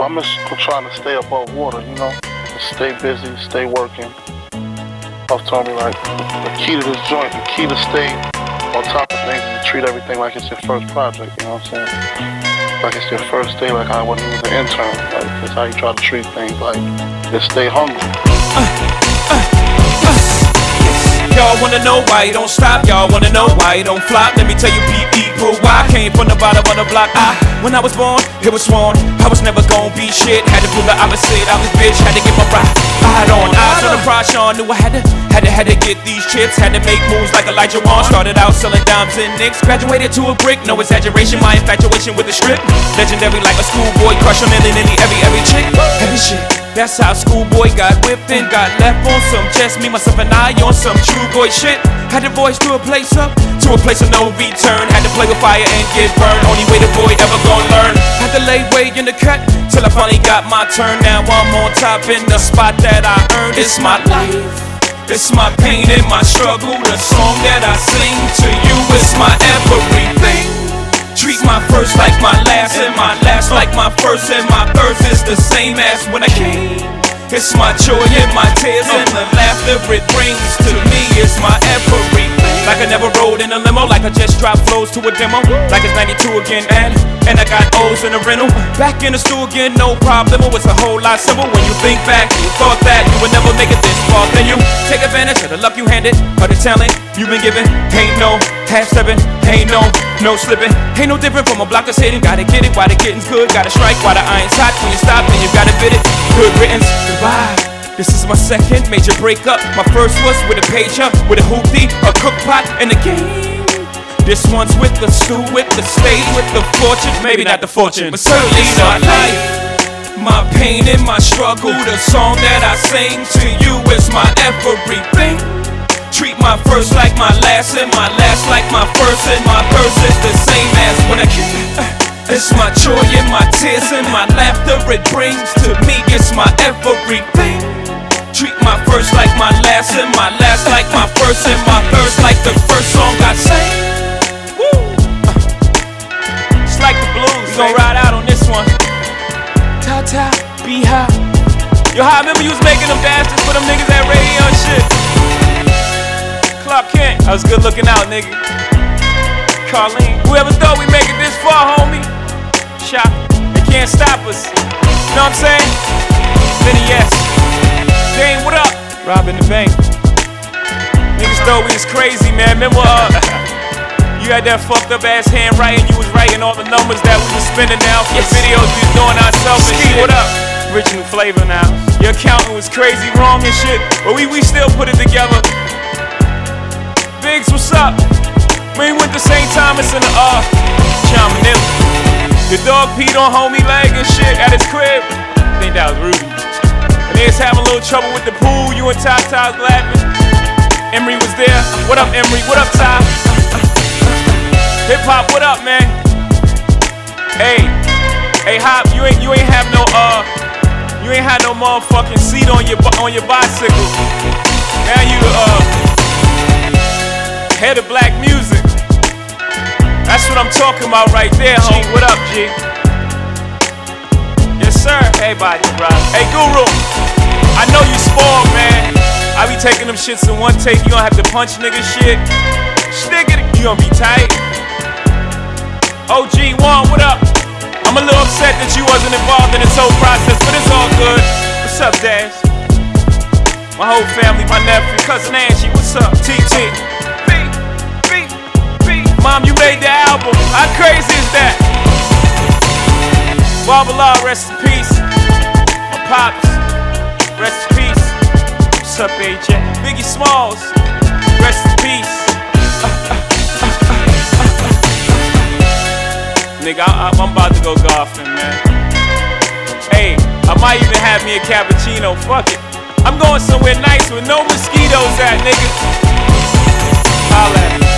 But I'm just trying to stay above water, you know? Stay busy, stay working. Puff told me, like, the key to this joint, the key to stay on top of things is to treat everything like it's your first project, you know what I'm saying? Like it's your first day, like I when you was an intern. Like, that's how you try to treat things, like, just stay hungry. Y'all wanna know why you don't stop? Y'all wanna know why you don't flop? Let me tell you, people, why I came from the bottom of the block. When I was born, it was sworn I was never gonna be shit. Had to prove the opposite. I was bitch, had to get my ride. I had on eyes on the prize, Sean knew I had to get these chips. Had to make moves like Elijah Wan. Started out selling dimes and nicks. Graduated to a brick, no exaggeration. My infatuation with the strip. Legendary like a schoolboy, crush on every chick. Heavy shit. That's how schoolboy got whipped and got left on some just me, myself, and I on some true boy shit. Had to voice to a place of no return. Had to play with fire and get burned. Only way the boy ever gon' learn. Had to lay way in the cut till I finally got my turn. Now I'm on top in the spot that I earned. It's my life, it's my pain and my struggle. The song that I sing to you is my everything. Treat my first like my last, and my last like my first, and my first is the same as when I came. It's my joy and my tears and the laughter it brings to me. It's my everything. Like I never rode in a limo, like I just dropped flows to a demo. Like it's 92 again, and I got O's in a rental. Back in the stew again, no problem. It's a whole lot simple when you think back. You thought that you would never make it this far, then you take advantage of the luck you handed, of the talent you've been given. Ain't no half-stepping, ain't no slipping. Ain't no different from a block that's hitting. Gotta get it while the getting's good. Gotta strike while the iron's hot. When you stop, then you gotta bid it. Good riddance, goodbye. This is my second major breakup. My first was with a pager, with a hoopty, a cook pot, and a game. This one's with the stew, with the stage, with the fortune. Maybe not the fortune, but certainly my life, my pain and my struggle. The song that I sing to you is my everything. Treat my first like my last, and my last like my first, and my first is the same as when I came. It's my joy and my tears and my laughter it brings to me. It's my everything. Treat my first like my last, and my last like my first, and my first like the first song I sang. Woo! It's like the blues. We gon' ride out on this one. Ta-ta, be high. Yo, I remember you was making them dashes for them niggas at radio and shit. Clark Kent, I was good looking out, nigga. Carlene, whoever thought we make it this far, homie? Shop, they can't stop us. You know what I'm saying? Vinny, yes. Dane, what up? Robbing the bank. Niggas thought we was crazy, man. Remember, you had that fucked up ass handwriting. You was writing all the numbers that we was spending now for the videos we was doing ourselves and shit. What up? Original flavor now. Your accountant was crazy wrong and shit, but we still put it together. Biggs, what's up? We went to St. Thomas in the John Manila. The dog peed on homie leg and shit at his crib. I think that was Ruby. And they was having a little trouble with the pool. You and Ty was laughing. Emery was there. What up, Emery? What up, Ty? Hip hop, what up, man? Hey, Hop, you ain't have no motherfucking seat on your bicycle. Now you head of black music. That's what I'm talking about right there, homie. What up, G? Yes, sir. Hey, body, bro. Hey, Guru. I know you spoiled, man. I be taking them shits in one take. You gonna have to punch nigga shit. Stick it. You gonna be tight. OG1, what up? I'm a little upset that you wasn't involved in this whole process, but it's all good. What's up, Dash? My whole family, my nephew, cousin Angie. What's up? TT. Mom, you made the album. How crazy is that? Barbala, rest in peace. My pops, rest in peace. What's up, AJ? Biggie Smalls, rest in peace. Nigga, I'm about to go golfing, man. Hey, I might even have me a cappuccino. Fuck it. I'm going somewhere nice with no mosquitoes at, nigga. Holla at me.